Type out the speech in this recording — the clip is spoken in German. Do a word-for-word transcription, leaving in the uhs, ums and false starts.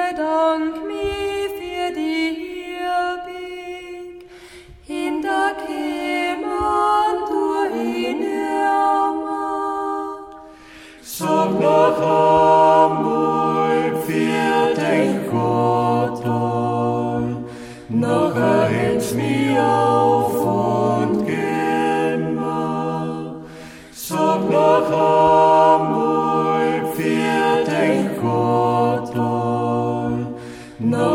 bedank mich für die Herbig, in der Kämmer du in Irma. Sag noch einmal für den Gott an, nachher hebt's mich auf und gemma. Sag noch einmal für den Gott an, nachher